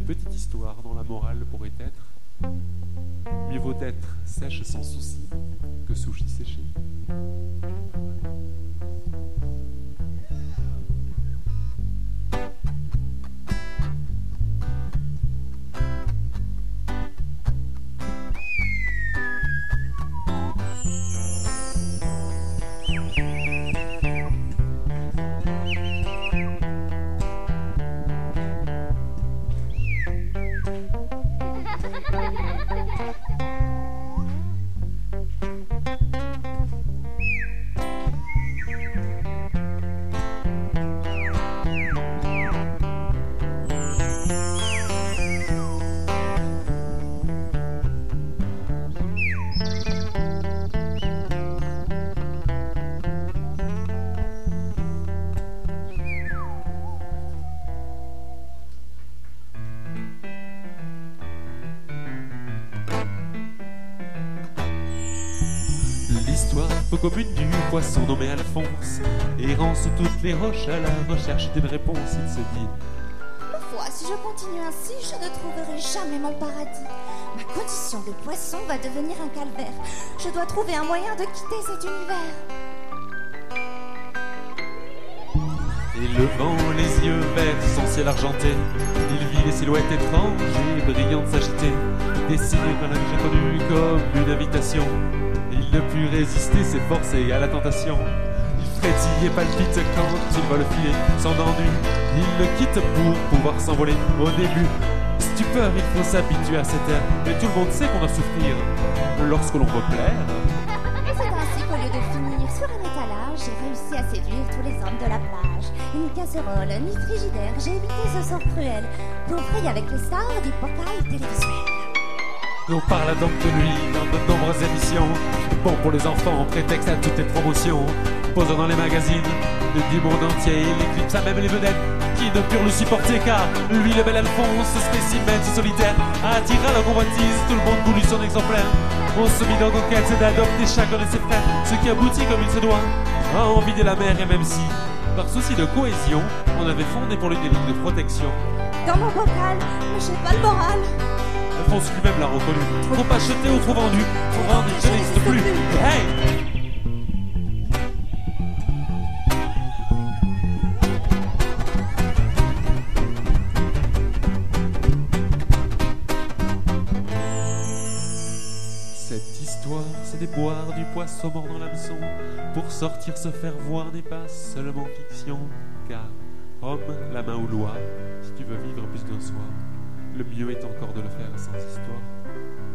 petite histoire dont la morale pourrait être: mieux vaut être sèche sans souci que sushi séché. L'histoire peu commune du poisson nommé Alphonse, errant sous toutes les roches à la recherche d'une réponse, il se dit: Ma foi, si je continue ainsi, je ne trouverai jamais mon paradis. Ma condition de poisson va devenir un calvaire. Je dois trouver un moyen de quitter cet univers. Et levant les yeux vers son ciel argenté, il vit les silhouettes étranges et brillantes s'agiter, dessinées par la vie connue comme une invitation. Il ne put résister, s'efforcer à la tentation. Il frétille et palpite quand il va le filer. Sans ennui, il le quitte pour pouvoir s'envoler. Au début, stupeur, il faut s'habituer à cette ère. Mais tout le monde sait qu'on va souffrir lorsque l'on veut plaire. Et c'est ainsi qu'au lieu de finir sur un étalage, j'ai réussi à séduire tous les hommes de la plage. Ni casserole, ni frigidaire, j'ai évité ce sort cruel pour frayer avec les stars du portail télévisuel. On parle donc de lui dans de nombreuses émissions. Bon pour les enfants, prétexte à toutes les promotions. Posant dans les magazines du monde entier, il éclipse à même les vedettes qui ne purent le supporter, car lui, le bel Alphonse, spécimen si solitaire, attira la convoitise, tout le monde voulut son exemplaire. On se mit dans conquête d'adopter chacun de ses frères, ce qui aboutit comme il se doit à envider la mer. Et même si, par souci de cohésion, on avait fondé pour lui des lignes de protection, Dans mon bocal, mais j'ai pas le moral. Alphonse lui-même l'a reconnu. Trop acheté ou trop vendu, trop vendu, je n'existe plus. Hey! Cette histoire, c'est des boire du poisson mort dans l'hameçon. Pour sortir, se faire voir n'est pas seulement fiction, car homme, la main ou loi, si tu veux vivre plus d'un soir, le mieux est encore de le faire sans histoire.